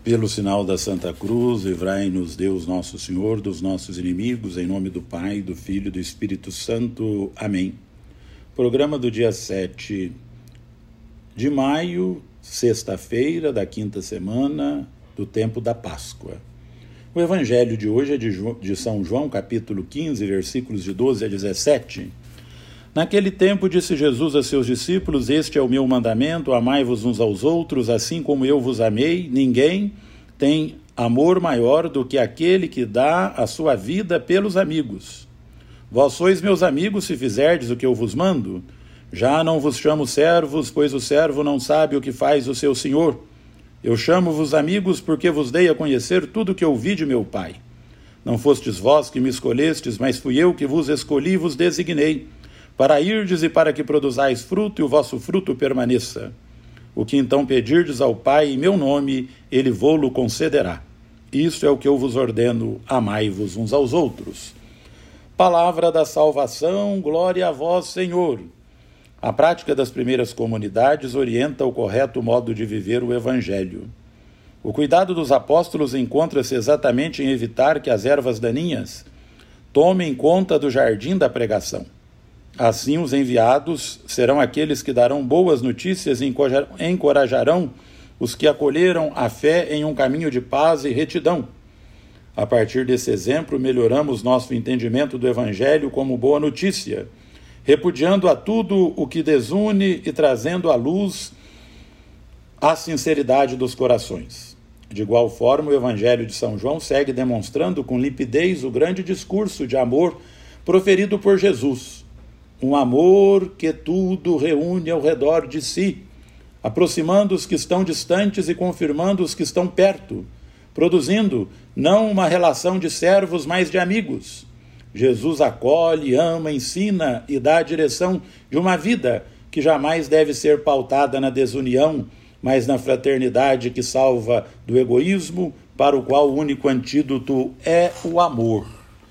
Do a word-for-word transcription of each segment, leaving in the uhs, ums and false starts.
Pelo sinal da Santa Cruz, livrai-nos Deus nosso Senhor dos nossos inimigos, em nome do Pai, do Filho e do Espírito Santo. Amém. Programa do dia sete de maio, sexta-feira da quinta semana do tempo da Páscoa. O Evangelho de hoje é de, jo- de São João, capítulo quinze, versículos de doze a dezessete. Naquele tempo disse Jesus a seus discípulos: Este é o meu mandamento, amai-vos uns aos outros, assim como eu vos amei. Ninguém tem amor maior do que aquele que dá a sua vida pelos amigos. Vós sois meus amigos se fizerdes o que eu vos mando. Já não vos chamo servos, pois o servo não sabe o que faz o seu senhor. Eu chamo-vos amigos porque vos dei a conhecer tudo o que ouvi de meu Pai. Não fostes vós que me escolhestes, mas fui eu que vos escolhi e vos designei, para irdes e para que produzais fruto e o vosso fruto permaneça. O que então pedirdes ao Pai em meu nome, ele vô-lo concederá. Isto é o que eu vos ordeno, amai-vos uns aos outros. Palavra da salvação, glória a vós, Senhor. A prática das primeiras comunidades orienta o correto modo de viver o Evangelho. O cuidado dos apóstolos encontra-se exatamente em evitar que as ervas daninhas tomem conta do jardim da pregação. Assim, os enviados serão aqueles que darão boas notícias e encorajarão os que acolheram a fé em um caminho de paz e retidão. A partir desse exemplo, melhoramos nosso entendimento do Evangelho como boa notícia, repudiando a tudo o que desune e trazendo à luz a sinceridade dos corações. De igual forma, o Evangelho de São João segue demonstrando com limpidez o grande discurso de amor proferido por Jesus. Um amor que tudo reúne ao redor de si, aproximando os que estão distantes e confirmando os que estão perto, produzindo não uma relação de servos, mas de amigos. Jesus acolhe, ama, ensina e dá a direção de uma vida que jamais deve ser pautada na desunião, mas na fraternidade que salva do egoísmo, para o qual o único antídoto é o amor.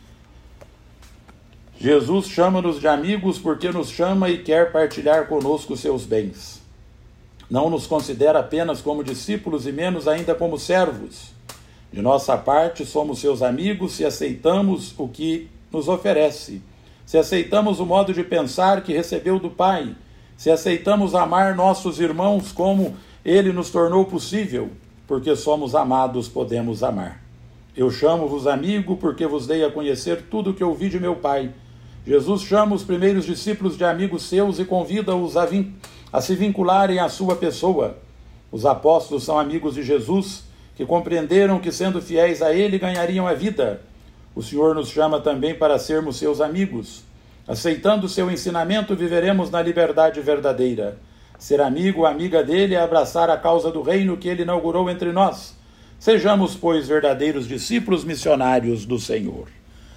Jesus chama-nos de amigos porque nos chama e quer partilhar conosco seus bens. Não nos considera apenas como discípulos e menos ainda como servos. De nossa parte, somos seus amigos se aceitamos o que nos oferece, se aceitamos o modo de pensar que recebeu do Pai, se aceitamos amar nossos irmãos como Ele nos tornou possível, porque somos amados, podemos amar. Eu chamo-vos amigo porque vos dei a conhecer tudo o que ouvi de meu Pai. Jesus chama os primeiros discípulos de amigos seus e convida-os a, vin- a se vincularem à sua pessoa. Os apóstolos são amigos de Jesus, que compreenderam que, sendo fiéis a Ele, ganhariam a vida. O Senhor nos chama também para sermos seus amigos. Aceitando o seu ensinamento, viveremos na liberdade verdadeira. Ser amigo ou amiga dele é abraçar a causa do reino que ele inaugurou entre nós. Sejamos, pois, verdadeiros discípulos missionários do Senhor.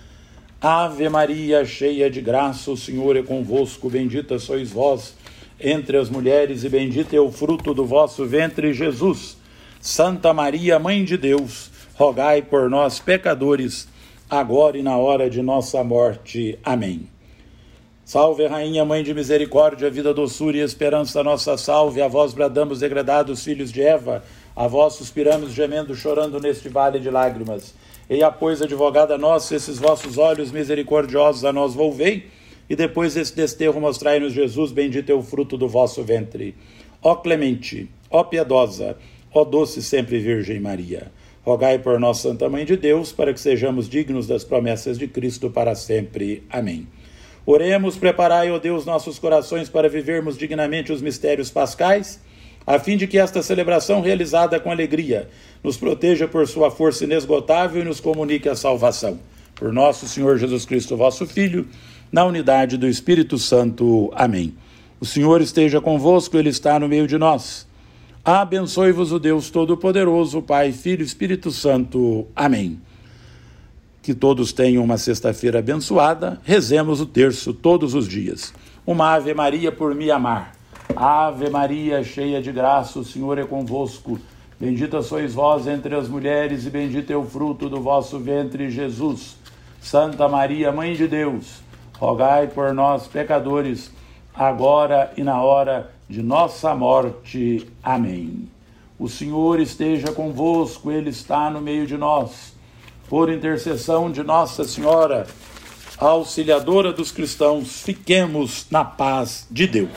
Ave Maria, cheia de graça, o Senhor é convosco. Bendita sois vós entre as mulheres e bendito é o fruto do vosso ventre, Jesus. Santa Maria, Mãe de Deus, rogai por nós, pecadores, agora e na hora de nossa morte. Amém. Salve, Rainha, Mãe de misericórdia, vida, doçura e esperança, nossa salve. A vós bradamos, degredados filhos de Eva, a vós suspiramos, gemendo, chorando neste vale de lágrimas. Eia, pois, advogada nossa, esses vossos olhos misericordiosos a nós volvei, e depois desse desterro mostrai-nos Jesus, bendito é o fruto do vosso ventre. Ó clemente, ó piedosa, ó doce sempre Virgem Maria, rogai por nós, Santa Mãe de Deus, para que sejamos dignos das promessas de Cristo para sempre. Amém. Oremos, preparai, ó Deus, nossos corações para vivermos dignamente os mistérios pascais, a fim de que esta celebração realizada com alegria nos proteja por sua força inesgotável e nos comunique a salvação. Por nosso Senhor Jesus Cristo, vosso Filho, na unidade do Espírito Santo. Amém. O Senhor esteja convosco, Ele está no meio de nós. Abençoe-vos o Deus Todo-Poderoso, Pai, Filho e Espírito Santo. Amém. Que todos tenham uma sexta-feira abençoada. Rezemos o terço todos os dias. Uma Ave Maria por me amar. Ave Maria, cheia de graça, o Senhor é convosco. Bendita sois vós entre as mulheres e bendito é o fruto do vosso ventre, Jesus. Santa Maria, Mãe de Deus, rogai por nós, pecadores, agora e na hora de nossa morte. Amém. O Senhor esteja convosco, Ele está no meio de nós. Por intercessão de Nossa Senhora, Auxiliadora dos cristãos, fiquemos na paz de Deus.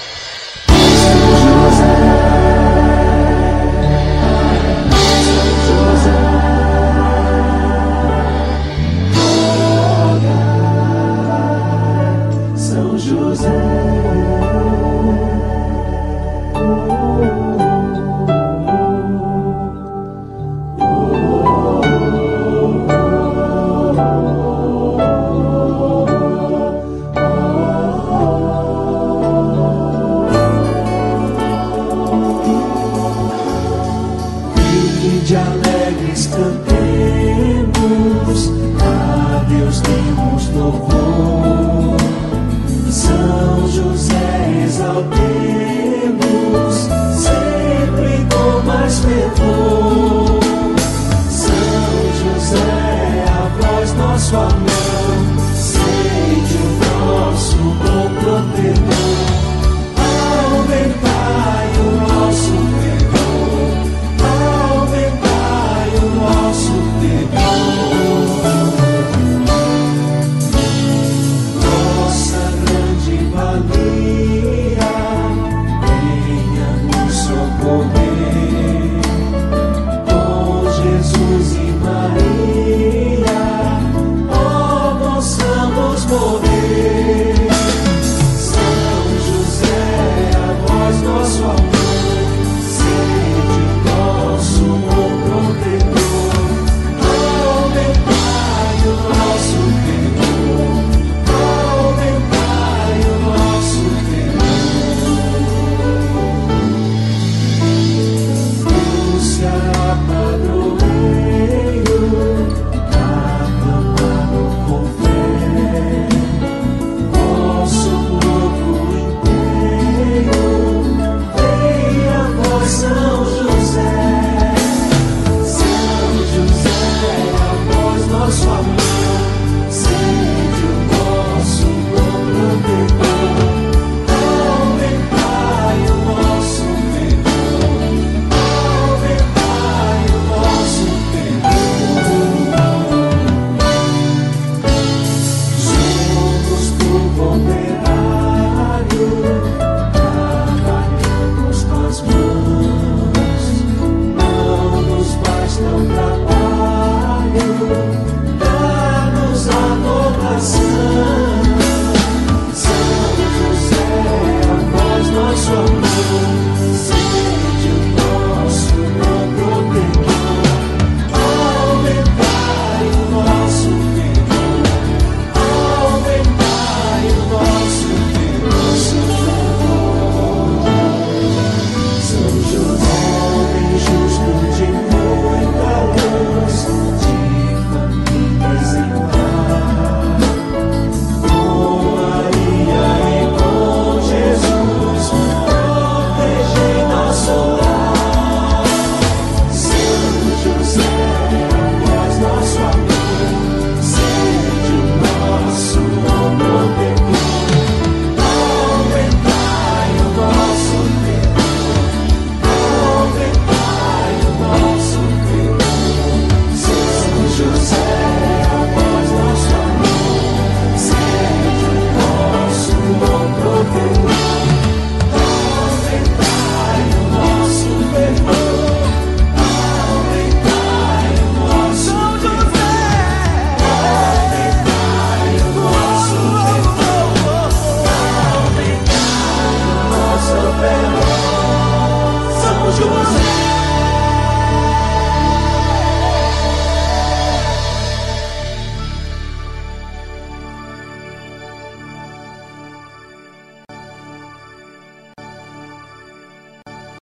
São José. De alegres cantemos, a Deus demos louvor.